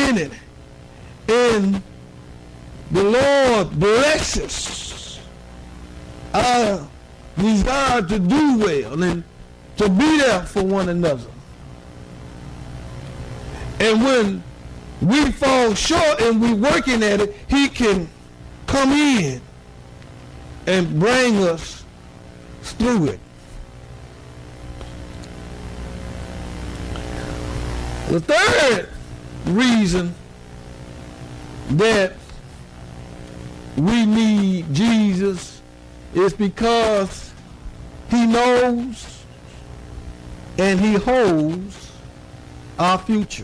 in it. And the Lord blesses our desire to do well and to be there for one another. And when we fall short and we're working at it, he can come in and bring us through it. The third reason that we need Jesus is because he knows and he holds our future.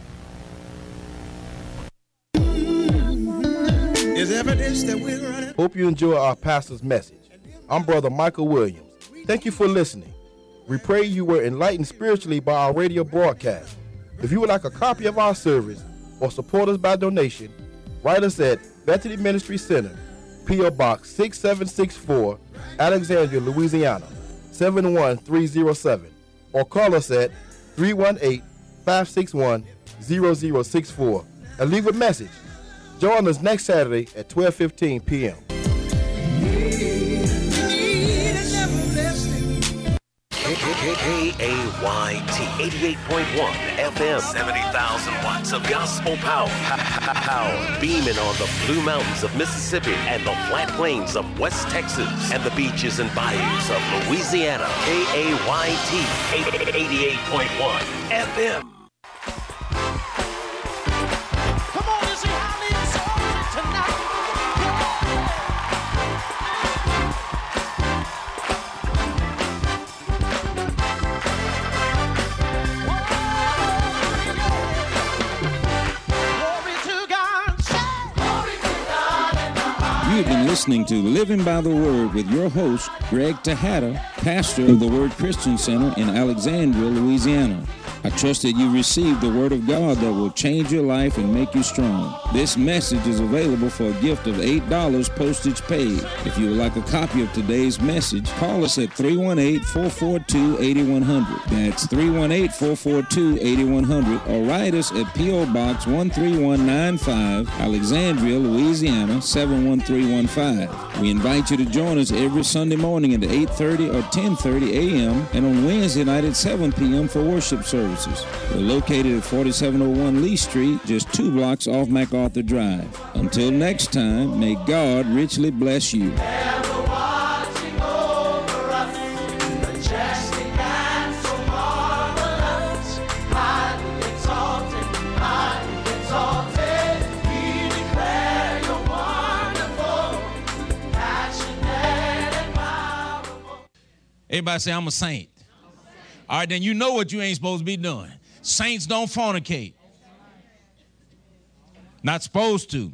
Is evidence that we're running. Hope you enjoy our pastor's message. I'm Brother Michael Williams. Thank you for listening. We pray you were enlightened spiritually by our radio broadcast. If you would like a copy of our service or support us by donation, write us at Bethany Ministry Center, P.O. Box 6764, Alexandria, Louisiana, 71307, or call us at 318-561-0064 and leave a message. Join us next Saturday at 12:15 p.m. KAYT 88.1 FM, 70,000 watts of gospel power. Beaming on the Blue Mountains of Mississippi and the flat plains of West Texas and the beaches and bayous of Louisiana. KAYT 88.1 FM. Come on and see how they exalted tonight. You've been listening to Living by the Word with your host, Greg Tejada, pastor of the Word Christian Center in Alexandria, Louisiana. I trust that you received the Word of God that will change your life and make you strong. This message is available for a gift of $8 postage paid. If you would like a copy of today's message, call us at 318-442-8100. That's 318-442-8100, or write us at P.O. Box 13195, Alexandria, Louisiana, 71315. We invite you to join us every Sunday morning at 8:30 or 10:30 a.m. and on Wednesday night at 7 p.m. for worship services. We're located at 4701 Lee Street, just 2 blocks off MacArthur Drive. Until next time, may God richly bless you. Everybody say, I'm a saint. All right, then you know what you ain't supposed to be doing. Saints don't fornicate. Not supposed to.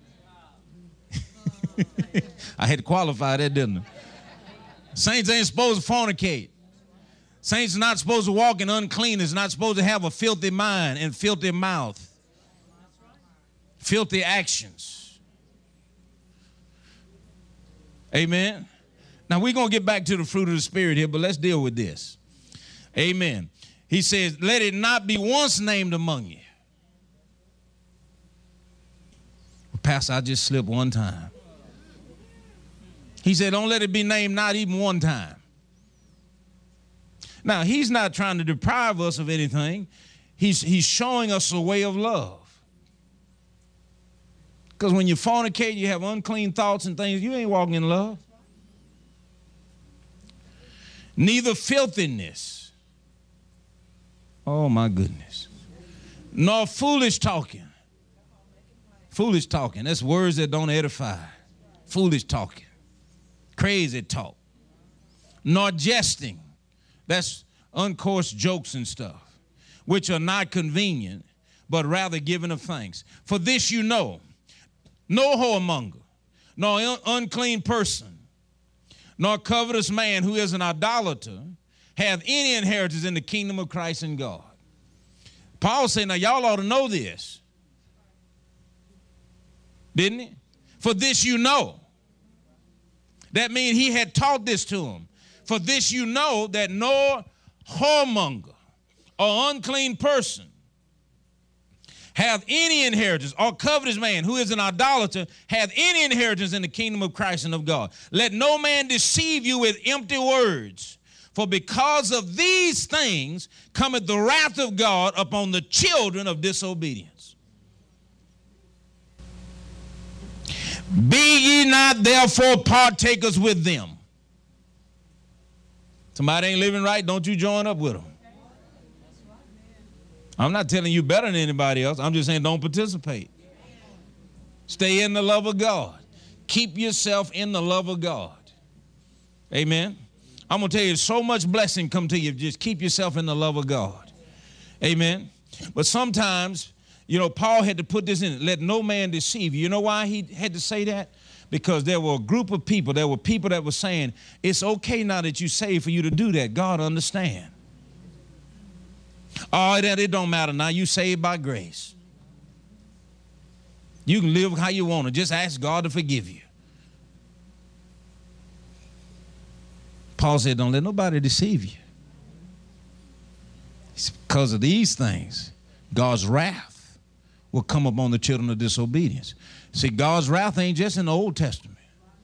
I had to qualify that, didn't I? Saints ain't supposed to fornicate. Saints are not supposed to walk in uncleanness, not supposed to have a filthy mind and filthy mouth. Filthy actions. Amen. Now, we're going to get back to the fruit of the Spirit here, but let's deal with this. Amen. He says, let it not be once named among you. Pastor, I just slipped one time. He said, don't let it be named not even one time. Now, he's not trying to deprive us of anything. He's showing us a way of love. Because when you fornicate, you have unclean thoughts and things, you ain't walking in love. Neither filthiness, oh my goodness, nor foolish talking. Foolish talking, that's words that don't edify. Foolish talking, crazy talk. Nor jesting, that's uncourse jokes and stuff, which are not convenient, but rather giving of thanks. For this you know, no whoremonger, nor unclean person, nor covetous man who is an idolater hath any inheritance in the kingdom of Christ and God. Paul said, now y'all ought to know this. Didn't he? For this you know. That means he had taught this to them. For this you know that no whoremonger or unclean person hath any inheritance, or covetous man who is an idolater hath any inheritance in the kingdom of Christ and of God. Let no man deceive you with empty words. For because of these things cometh the wrath of God upon the children of disobedience. Be ye not therefore partakers with them. Somebody ain't living right, don't you join up with them. I'm not telling you better than anybody else. I'm just saying don't participate. Stay in the love of God. Keep yourself in the love of God. Amen. I'm going to tell you, so much blessing come to you. Just keep yourself in the love of God. Amen. But sometimes, you know, Paul had to put this in. Let no man deceive you. You know why he had to say that? Because there were a group of people. There were people that were saying, it's okay now that you saved for you to do that. God understand. Oh, that it don't matter now. You saved by grace. You can live how you want to. Just ask God to forgive you. Paul said, don't let nobody deceive you. It's because of these things, God's wrath will come upon the children of disobedience. See, God's wrath ain't just in the Old Testament.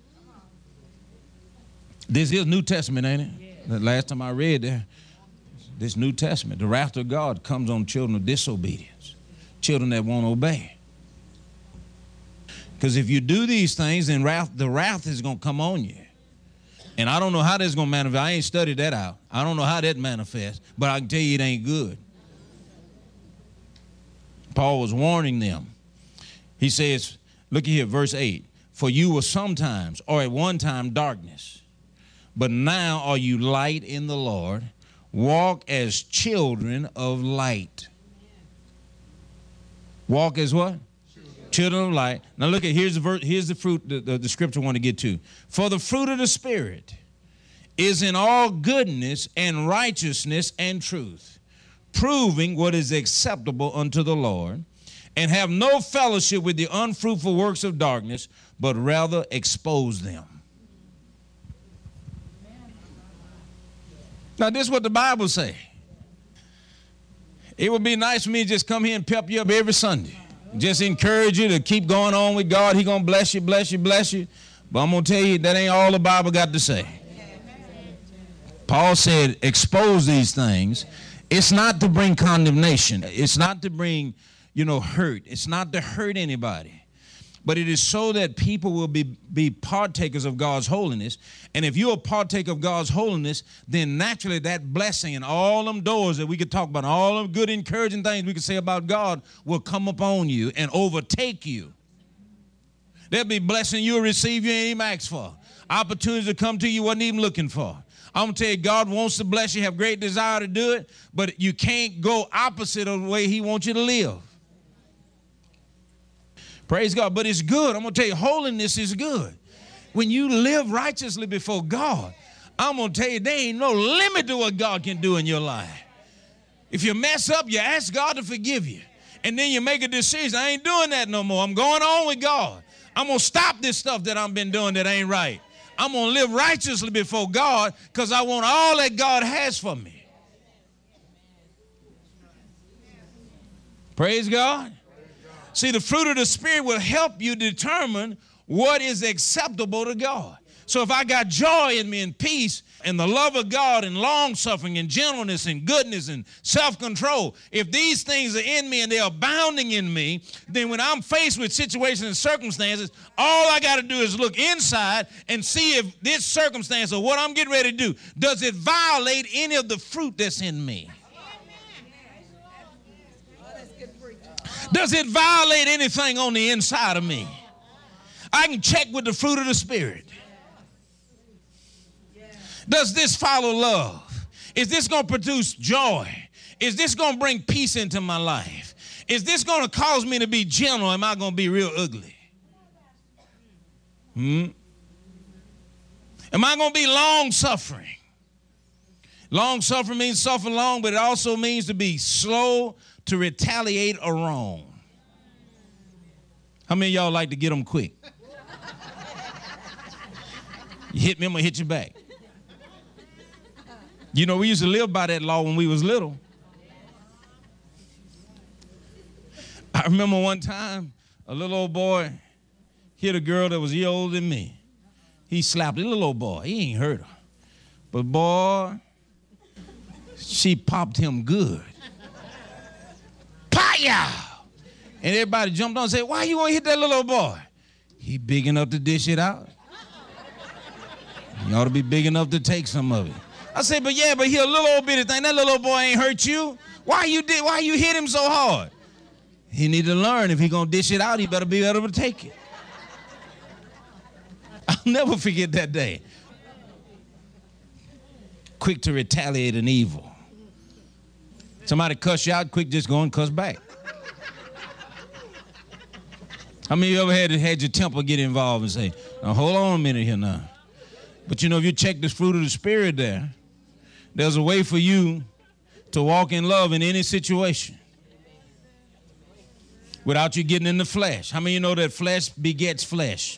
This is New Testament, ain't it? Yeah. The last time I read there, this New Testament, the wrath of God comes on children of disobedience, children that won't obey. Because if you do these things, then the wrath is going to come on you. And I don't know how that's going to manifest. I ain't studied that out. I don't know how that manifests, but I can tell you it ain't good. Paul was warning them. He says, look here, verse 8. For you were sometimes, or at one time, darkness, but now are you light in the Lord. Walk as children of light. Walk as what? Children of light. Now look at, here's the fruit the scripture I want to get to. For the fruit of the Spirit is in all goodness and righteousness and truth, proving what is acceptable unto the Lord, and have no fellowship with the unfruitful works of darkness, but rather expose them. Now this is what the Bible say. It would be nice for me to just come here and pep you up every Sunday. Just encourage you to keep going on with God. He's going to bless you, bless you, bless you. But I'm going to tell you, that ain't all the Bible got to say. Paul said, expose these things. It's not to bring condemnation. It's not to bring, hurt. It's not to hurt anybody. But it is so that people will be partakers of God's holiness. And if you're a partaker of God's holiness, then naturally that blessing and all them doors that we could talk about, all them good encouraging things we could say about God will come upon you and overtake you. There'll be blessing you'll receive you ain't even asked for. Opportunities to come to you wasn't even looking for. I'm going to tell you, God wants to bless you, have great desire to do it, but you can't go opposite of the way he wants you to live. Praise God. But it's good. I'm going to tell you, holiness is good. When you live righteously before God, I'm going to tell you, there ain't no limit to what God can do in your life. If you mess up, you ask God to forgive you. And then you make a decision. I ain't doing that no more. I'm going on with God. I'm going to stop this stuff that I've been doing that ain't right. I'm going to live righteously before God because I want all that God has for me. Praise God. See, the fruit of the Spirit will help you determine what is acceptable to God. So if I got joy in me and peace and the love of God and long-suffering and gentleness and goodness and self-control, if these things are in me and they're abounding in me, then when I'm faced with situations and circumstances, all I got to do is look inside and see if this circumstance or what I'm getting ready to do, does it violate any of the fruit that's in me? Does it violate anything on the inside of me? I can check with the fruit of the Spirit. Does this follow love? Is this going to produce joy? Is this going to bring peace into my life? Is this going to cause me to be gentle? Or am I going to be real ugly? Am I going to be long-suffering? Long-suffering means suffer long, but it also means to be slow to retaliate a wrong. How many of y'all like to get them quick? You hit me, I'm going to hit you back. We used to live by that law when we was little. I remember one time a little old boy hit a girl that was a year older than me. He slapped a little old boy. He ain't hurt her. But boy, she popped him good. Pow! And everybody jumped on and said, why you want to hit that little old boy? He big enough to dish it out. He ought to be big enough to take some of it. I said, but he a little old bitty thing. That little old boy ain't hurt you. Why you hit him so hard? He need to learn if he gonna dish it out, he better be able to take it. I'll never forget that day. Quick to retaliate an evil. Somebody cuss you out, quick just go and cuss back. How many of you ever had your temper get involved and say, now hold on a minute here now. But if you check this fruit of the Spirit there's a way for you to walk in love in any situation without you getting in the flesh. How many of you know that flesh begets flesh?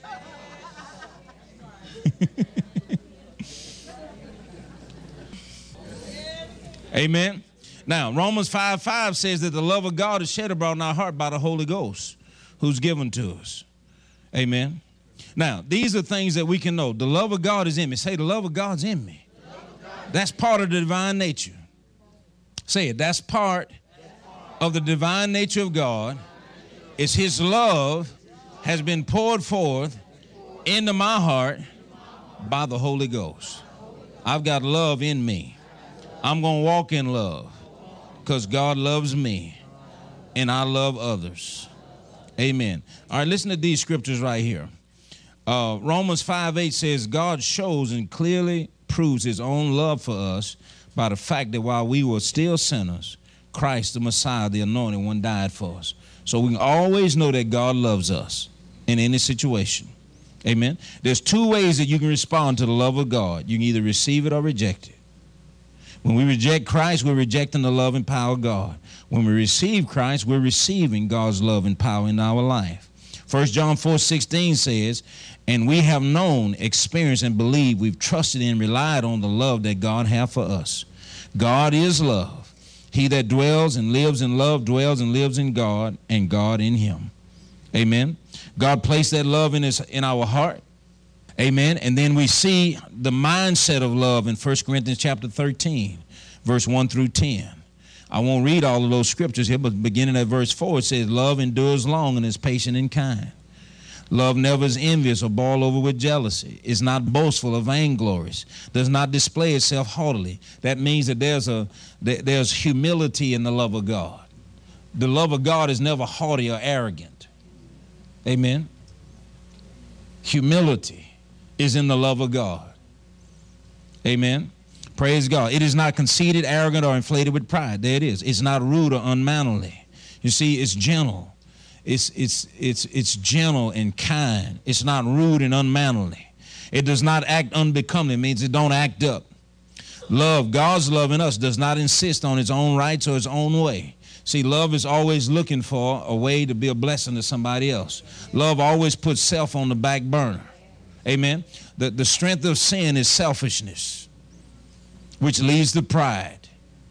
Amen. Now, Romans 5:5 says that the love of God is shed abroad in our heart by the Holy Ghost who's given to us. Amen. Now, these are things that we can know. The love of God is in me. Say, the love of God's in me. That's part of the divine nature. Say it. That's part of the divine nature of God. It's His love has been poured forth into my heart by the Holy Ghost. I've got love in me. I'm going to walk in love because God loves me and I love others. Amen. All right, listen to these scriptures right here. Romans 5:8 says, God shows and clearly proves His own love for us by the fact that while we were still sinners, Christ, the Messiah, the Anointed One, died for us. So we can always know that God loves us in any situation. Amen. There's two ways that you can respond to the love of God. You can either receive it or reject it. When we reject Christ, we're rejecting the love and power of God. When we receive Christ, we're receiving God's love and power in our life. 1 John 4:16 says, and we have known, experienced, and believed, we've trusted and relied on the love that God has for us. God is love. He that dwells and lives in love dwells and lives in God, and God in him. Amen. God placed that love in our heart. Amen. And then we see the mindset of love in 1 Corinthians chapter 13, verse 1 through 10. I won't read all of those scriptures here, but beginning at verse 4, it says, love endures long and is patient and kind. Love never is envious or boiled over with jealousy, is not boastful or vainglorious, does not display itself haughtily. That means that there's humility in the love of God. The love of God is never haughty or arrogant. Amen. Humility is in the love of God. Amen. Praise God. It is not conceited, arrogant, or inflated with pride. There it is. It's not rude or unmannerly. You see, it's gentle. It's gentle and kind. It's not rude and unmannerly. It does not act unbecoming. It means it don't act up. Love, God's love in us, does not insist on its own rights or its own way. See, love is always looking for a way to be a blessing to somebody else. Love always puts self on the back burner. Amen. The strength of sin is selfishness, which leads to pride.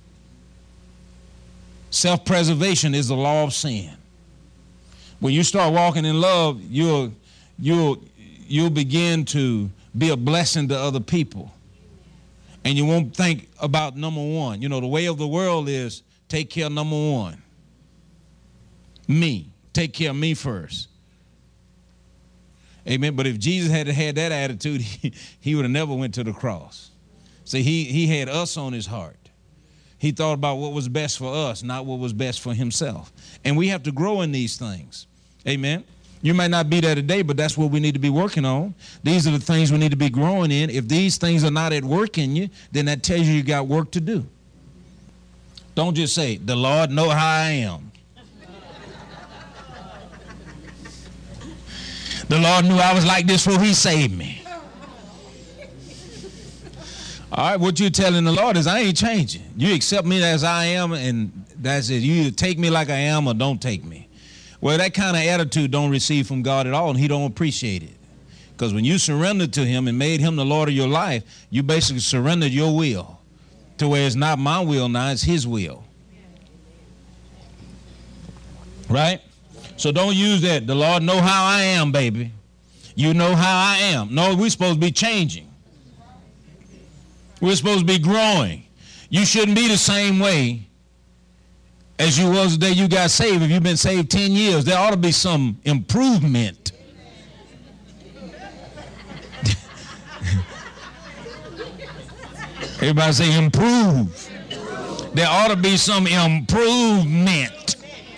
Self-preservation is the law of sin. When you start walking in love, you'll begin to be a blessing to other people. And you won't think about number one. You know, the way of the world is take care of number one. Me. Take care of me first. Amen. But if Jesus had had that attitude, he would have never went to the cross. See, he had us on his heart. He thought about what was best for us, not what was best for himself. And we have to grow in these things. Amen. You might not be there today, but that's what we need to be working on. These are the things we need to be growing in. If these things are not at work in you, then that tells you got work to do. Don't just say, the Lord know how I am. The Lord knew I was like this before he saved me. All right, what you're telling the Lord is I ain't changing. You accept me as I am, and that's it. You either take me like I am or don't take me. Well, that kind of attitude don't receive from God at all, and he don't appreciate it. Because when you surrendered to him and made him the Lord of your life, you basically surrendered your will to where it's not my will now, it's his will. Right? So don't use that. The Lord know how I am, baby. You know how I am. No, we're supposed to be changing. We're supposed to be growing. You shouldn't be the same way as you was the day you got saved. If you've been saved 10 years, there ought to be some improvement. Everybody say improve. There ought to be some improvement.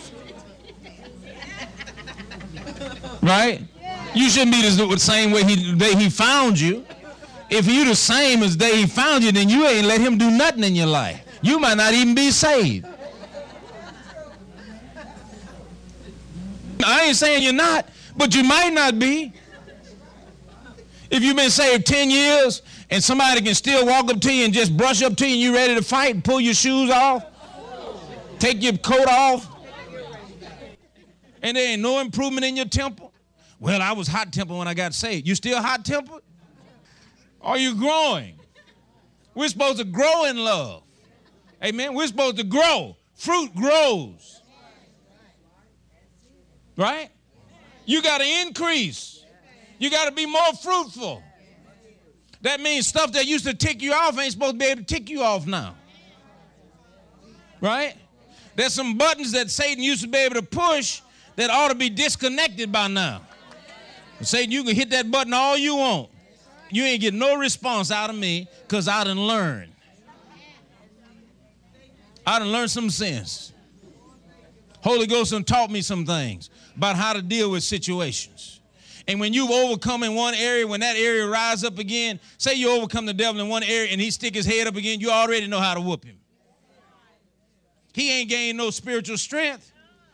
Right? You shouldn't be the same way the day he found you. If you the same as the day he found you, then you ain't let him do nothing in your life. You might not even be saved. I ain't saying you're not, but you might not be. If you've been saved 10 years and somebody can still walk up to you and just brush up to you and you ready to fight and pull your shoes off, take your coat off, and there ain't no improvement in your temper. Well, I was hot-tempered when I got saved. You still hot-tempered? Are you growing? We're supposed to grow in love. Amen? We're supposed to grow. Fruit grows. Right? You got to increase. You got to be more fruitful. That means stuff that used to tick you off ain't supposed to be able to tick you off now. Right? There's some buttons that Satan used to be able to push that ought to be disconnected by now. Satan, you can hit that button all you want. You ain't get no response out of me because I done learned. I done learned some sense. Holy Ghost done taught me some things about how to deal with situations. And when you've overcome in one area, when that area rise up again, say you overcome the devil in one area and he stick his head up again, you already know how to whoop him. He ain't gained no spiritual strength.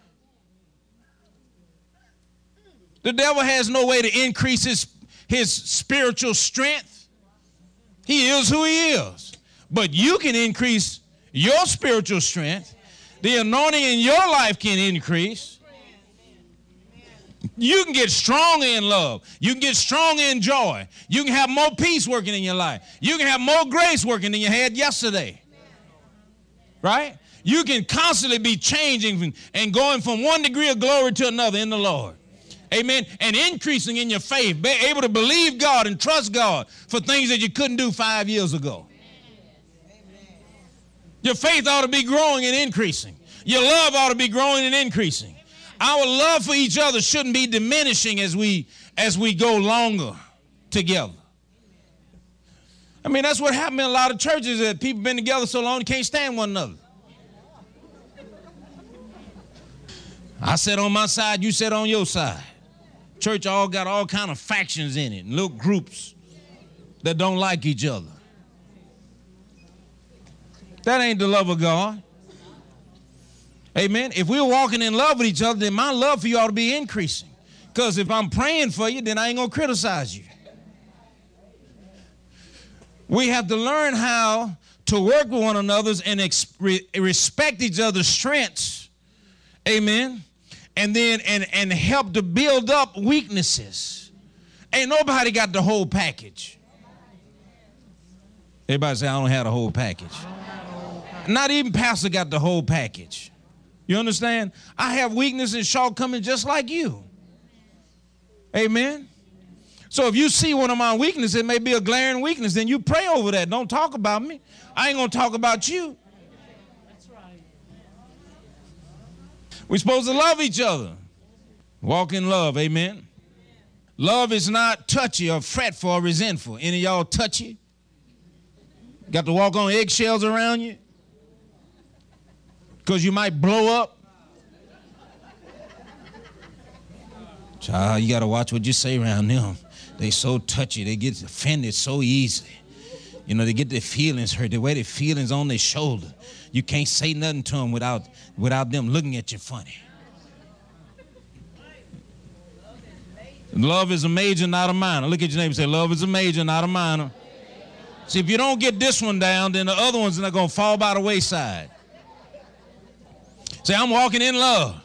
The devil has no way to increase his spiritual strength. He is who he is. But you can increase your spiritual strength. The anointing in your life can increase. You can get stronger in love. You can get stronger in joy. You can have more peace working in your life. You can have more grace working than you had yesterday. Right? You can constantly be changing and going from one degree of glory to another in the Lord. Amen. And increasing in your faith, be able to believe God and trust God for things that you couldn't do 5 years ago. Your faith ought to be growing and increasing. Your love ought to be growing and increasing. Our love for each other shouldn't be diminishing as we go longer together. I mean, that's what happened in a lot of churches, that people been together so long they can't stand one another. I sat on my side, you sat on your side. Church all got all kind of factions in it, little groups that don't like each other. That ain't the love of God. Amen. If we're walking in love with each other, then my love for you ought to be increasing. Because if I'm praying for you, then I ain't going to criticize you. We have to learn how to work with one another and respect each other's strengths. Amen. And then and help to build up weaknesses. Ain't nobody got the whole package. Everybody say, I don't have the whole package. Not even pastor got the whole package. You understand? I have weakness and shortcomings just like you. Amen. So if you see one of my weaknesses, it may be a glaring weakness, then you pray over that. Don't talk about me. I ain't going to talk about you. We're supposed to love each other. Walk in love, amen. Love is not touchy or fretful or resentful. Any of y'all touchy? Got to walk on eggshells around you? Because you might blow up? Child, you got to watch what you say around them. They so touchy. They get offended so easily. You know, they get their feelings hurt. They wear their feelings on their shoulder. You can't say nothing to them without them looking at you funny. Love is a major, not a minor. Look at your neighbor and say, love is a major, not a minor. See, if you don't get this one down, then the other ones are going to fall by the wayside. Say, I'm walking in love.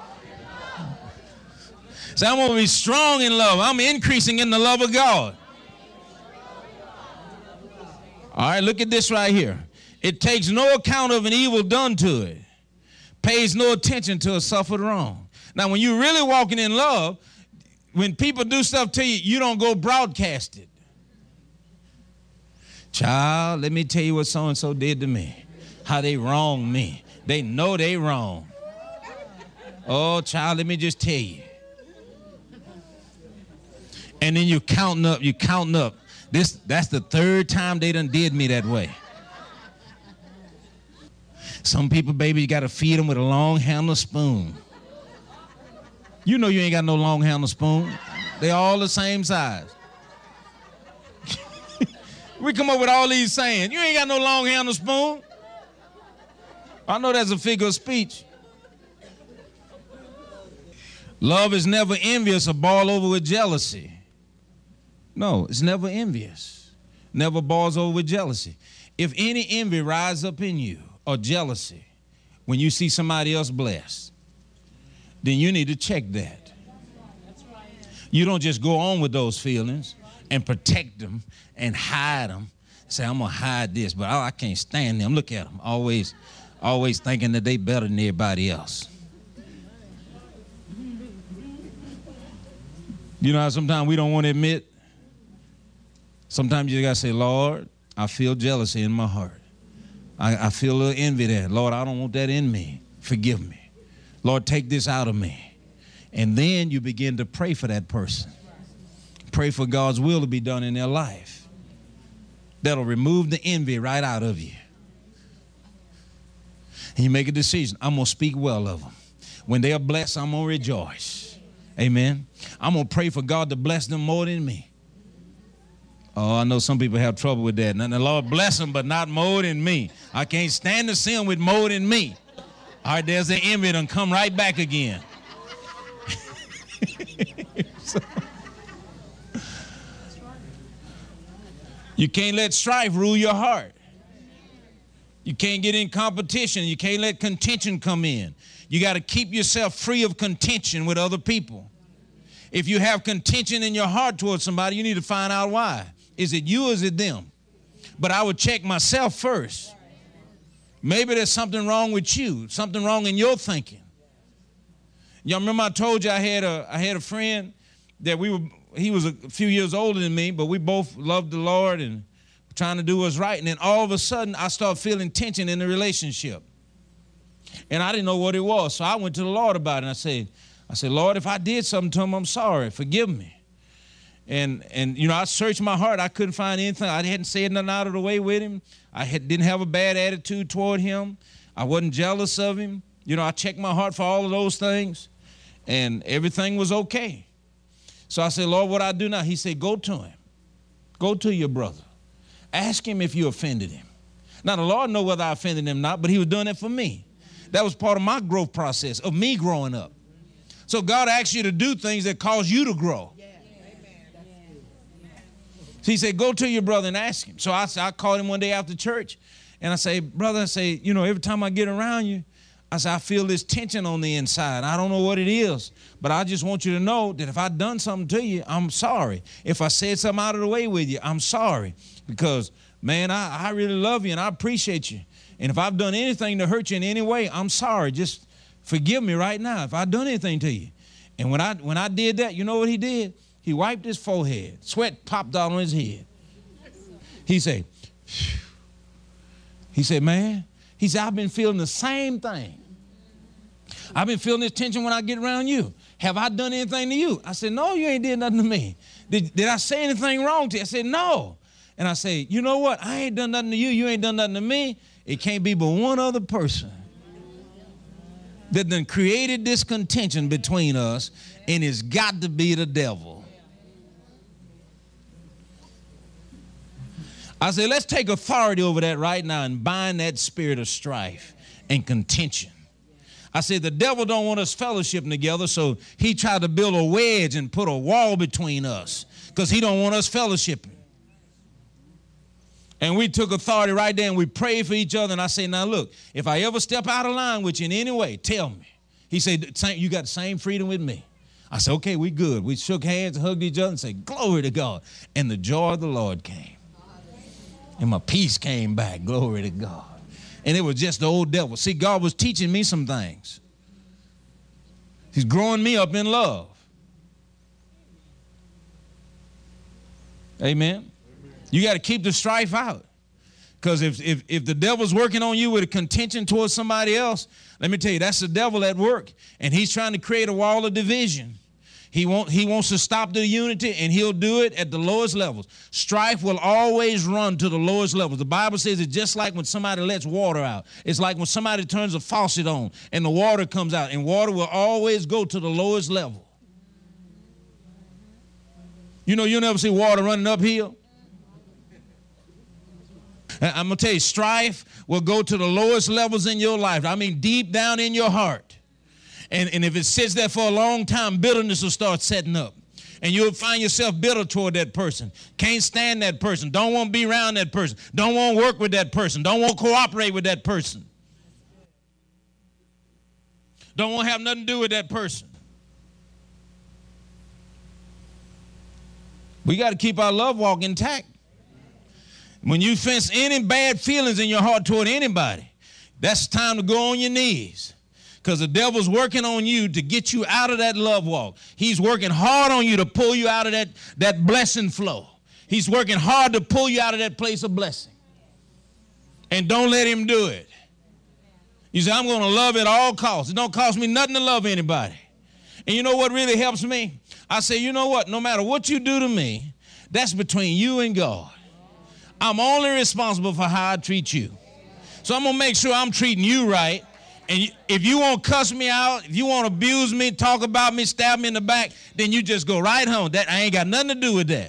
Say, I'm going to be strong in love. I'm increasing in the love of God. All right, look at this right here. It takes no account of an evil done to it. Pays no attention to a suffered wrong. Now, when you're really walking in love, when people do stuff to you, you don't go broadcast it. Child, let me tell you what so-and-so did to me. How they wronged me. They know they wrong. Oh, child, let me just tell you. And then you're counting up. That's the third time they done did me that way. Some people, baby, you got to feed them with a long handled spoon. You know you ain't got no long handled spoon. They all the same size. We come up with all these sayings. You ain't got no long handled spoon. I know that's a figure of speech. Love is never envious or boil over with jealousy. No, it's never envious. Never boils over with jealousy. If any envy rise up in you or jealousy when you see somebody else blessed, then you need to check that. You don't just go on with those feelings and protect them and hide them. Say, I'm going to hide this, but I can't stand them. Look at them. Always thinking that they better than everybody else. You know how sometimes we don't want to admit? Sometimes you got to say, Lord, I feel jealousy in my heart. I feel a little envy there. Lord, I don't want that in me. Forgive me. Lord, take this out of me. And then you begin to pray for that person. Pray for God's will to be done in their life. That'll remove the envy right out of you. And you make a decision. I'm going to speak well of them. When they are blessed, I'm going to rejoice. Amen. I'm going to pray for God to bless them more than me. Oh, I know some people have trouble with that. And the Lord bless them, but not more than me. I can't stand to see them with more than me. All right, there's the envy done come right back again. You can't let strife rule your heart. You can't get in competition. You can't let contention come in. You got to keep yourself free of contention with other people. If you have contention in your heart towards somebody, you need to find out why. Is it you or is it them? But I would check myself first. Maybe there's something wrong with you, something wrong in your thinking. Y'all remember I told you I had a friend that he was a few years older than me, but we both loved the Lord and trying to do what's right. And then all of a sudden I started feeling tension in the relationship. And I didn't know what it was. So I went to the Lord about it. And I said, Lord, if I did something to him, I'm sorry. Forgive me. And you know, I searched my heart. I couldn't find anything. I hadn't said nothing out of the way with him. Didn't have a bad attitude toward him. I wasn't jealous of him. You know, I checked my heart for all of those things. And everything was okay. So I said, Lord, what I do now? He said, go to him. Go to your brother. Ask him if you offended him. Now, the Lord knows whether I offended him or not, but he was doing it for me. That was part of my growth process, of me growing up. So God asks you to do things that cause you to grow. So he said, go to your brother and ask him. So I called him one day after church, and I say, brother, you know, every time I get around you, I say, I feel this tension on the inside. I don't know what it is, but I just want you to know that if I've done something to you, I'm sorry. If I said something out of the way with you, I'm sorry. Because, man, I really love you and I appreciate you. And if I've done anything to hurt you in any way, I'm sorry. Just forgive me right now if I've done anything to you. And when I did that, you know what he did? He wiped his forehead. Sweat popped out on his head. He said, phew. He said, man, he said, I've been feeling the same thing. I've been feeling this tension when I get around you. Have I done anything to you? I said, no, you ain't did nothing to me. Did I say anything wrong to you? I said, no. And I said, you know what? I ain't done nothing to you. You ain't done nothing to me. It can't be but one other person that done created this contention between us, and it's got to be the devil. I said, let's take authority over that right now and bind that spirit of strife and contention. I said, the devil don't want us fellowshipping together, so he tried to build a wedge and put a wall between us because he don't want us fellowshipping. And we took authority right there and we prayed for each other. And I said, now look, if I ever step out of line with you in any way, tell me. He said, you got the same freedom with me. I said, okay, we good. We shook hands, hugged each other and said, glory to God. And the joy of the Lord came. And my peace came back, glory to God. And it was just the old devil. See, God was teaching me some things. He's growing me up in love. Amen. You got to keep the strife out. Because if the devil's working on you with a contention towards somebody else, let me tell you, that's the devil at work. And he's trying to create a wall of division. He wants to stop the unity, and he'll do it at the lowest levels. Strife will always run to the lowest levels. The Bible says it's just like when somebody lets water out. It's like when somebody turns a faucet on and the water comes out, and water will always go to the lowest level. You know, you'll never see water running uphill. I'm going to tell you, strife will go to the lowest levels in your life. I mean, deep down in your heart. And if it sits there for a long time, bitterness will start setting up. And you'll find yourself bitter toward that person. Can't stand that person. Don't want to be around that person. Don't want to work with that person. Don't want to cooperate with that person. Don't want to have nothing to do with that person. We got to keep our love walk intact. When you sense any bad feelings in your heart toward anybody, that's time to go on your knees. Because the devil's working on you to get you out of that love walk. He's working hard on you to pull you out of that blessing flow. He's working hard to pull you out of that place of blessing. And don't let him do it. You say, I'm going to love at all costs. It don't cost me nothing to love anybody. And you know what really helps me? I say, you know what? No matter what you do to me, that's between you and God. I'm only responsible for how I treat you. So I'm going to make sure I'm treating you right. And if you want to cuss me out, if you want to abuse me, talk about me, stab me in the back, then you just go right home. That I ain't got nothing to do with that.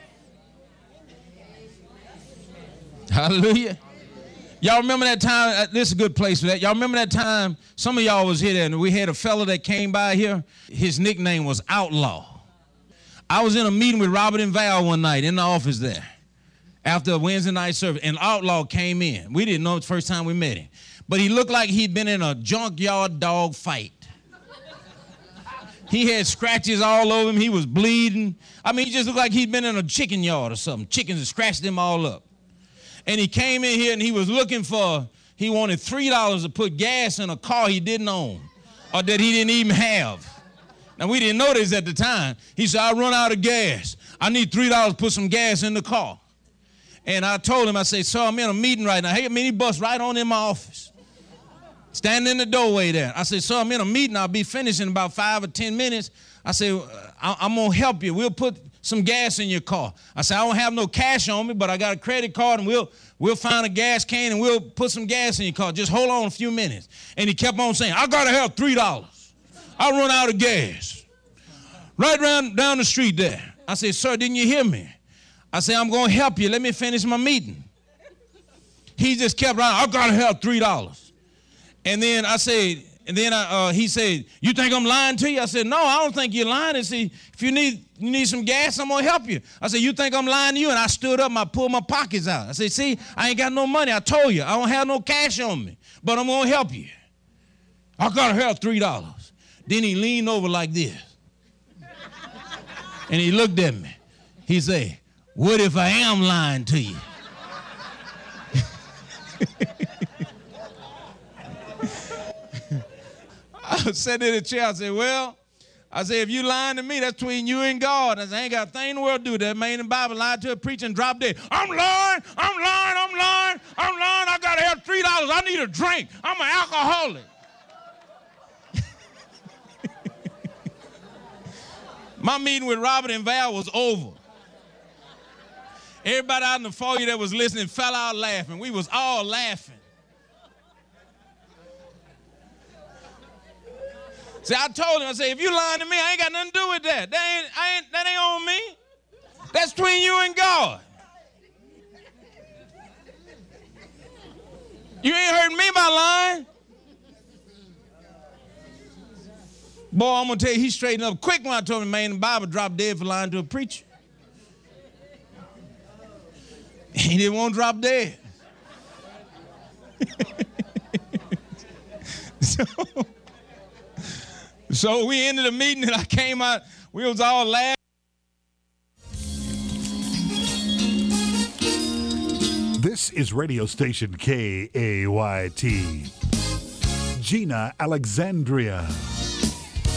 Hallelujah. Y'all remember that time? This is a good place for that. Y'all remember that time? Some of y'all was here there, and we had a fella that came by here. His nickname was Outlaw. I was in a meeting with Robert and Val one night in the office there after a Wednesday night service, and Outlaw came in. We didn't know it the first time we met him. But he looked like he'd been in a junkyard dog fight. He had scratches all over him. He was bleeding. I mean, he just looked like he'd been in a chicken yard or something. Chickens had scratched him all up. And he came in here and he was looking he wanted $3 to put gas in a car he didn't own or that he didn't even have. Now, we didn't know this at the time. He said, I run out of gas. I need $3 to put some gas in the car. And I told him, I said, sir, I'm in a meeting right now. Hey, he bust right on in my office. Standing in the doorway there. I said, sir, I'm in a meeting. I'll be finished in about 5 or 10 minutes. I said, I'm going to help you. We'll put some gas in your car. I said, I don't have no cash on me, but I got a credit card, and we'll find a gas can, and we'll put some gas in your car. Just hold on a few minutes. And he kept on saying, I got to have $3. I run out of gas. Right down the street there. I said, sir, didn't you hear me? I said, I'm going to help you. Let me finish my meeting. He just kept running. I got to have $3. And then I said, he said, you think I'm lying to you? I said, no, I don't think you're lying. And see, if you need some gas, I'm going to help you. I said, you think I'm lying to you? And I stood up and I pulled my pockets out. I said, see, I ain't got no money. I told you, I don't have no cash on me, but I'm going to help you. I got to have $3. Then he leaned over like this. And he looked at me. He said, what if I am lying to you? I sat in the chair. I said, well, if you lying to me, that's between you and God. I said, I ain't got a thing in the world to do with that. Man in the Bible lied to a preacher and dropped dead. I'm lying. I got to have $3. I need a drink. I'm an alcoholic. My meeting with Robert and Val was over. Everybody out in the foyer that was listening fell out laughing. We was all laughing. See, I told him, I said, if you lying to me, I ain't got nothing to do with that. That ain't on me. That's between you and God. You ain't hurting me by lying. Boy, I'm going to tell you, he straightened up quick when I told him, man, in the Bible dropped dead for lying to a preacher. He didn't want to drop dead. So we ended the meeting and I came out, we was all laughing. This is radio station KAYT. Gina Alexandria.